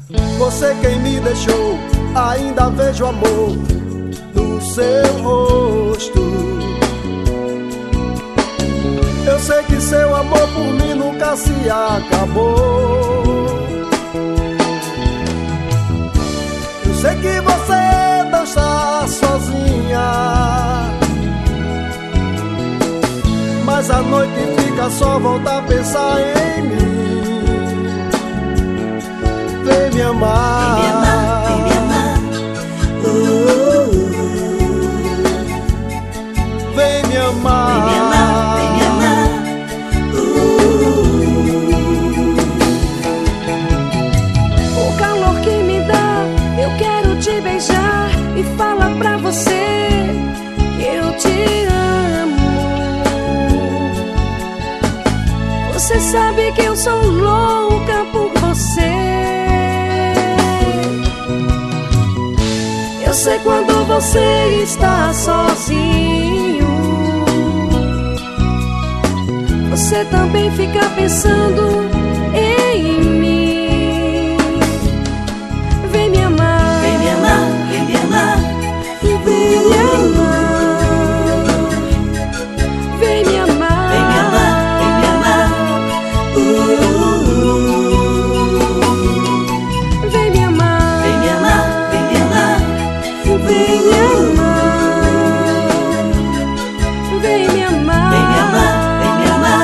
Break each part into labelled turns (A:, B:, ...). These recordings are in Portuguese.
A: Você quem me deixou, ainda vejo amor no seu rosto. Eu sei que seu amor por mim nunca se acabou. Eu sei que você não está sozinha, mas à noite fica só, volta a pensar em mim. Vem me amar,
B: vem me amar, vem me amar.
A: Vem me amar,
B: vem me amar, vem me amar.
C: O calor que me dá, eu quero te beijar e falar pra você que eu te amo. Você sabe que eu sou louca por você. Eu sei quando você está sozinho, você também fica pensando em mim. Vem me amar,
B: Vem me amar, vem me amar.
C: vem me amar, vem me amar,
B: Vem me amar, vem me amar.
C: vem me amar,
B: Vem me amar, vem me amar.
C: vem me amar, vem me amar,
B: Vem me amar, vem me amar.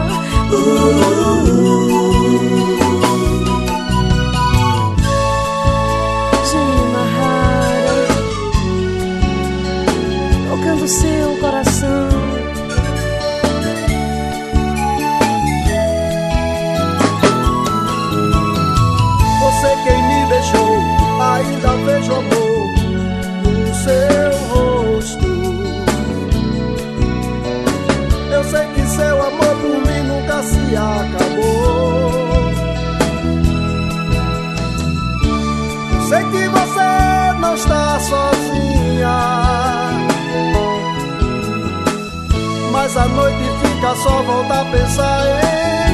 C: Mahara, tocando seu coração.
A: você quem me deixou, ainda vejo amor no seu rosto. Eu sei que seu amor por mim nunca se acabou. Sei que você não está sozinha, mas à noite fica só, volta a pensar em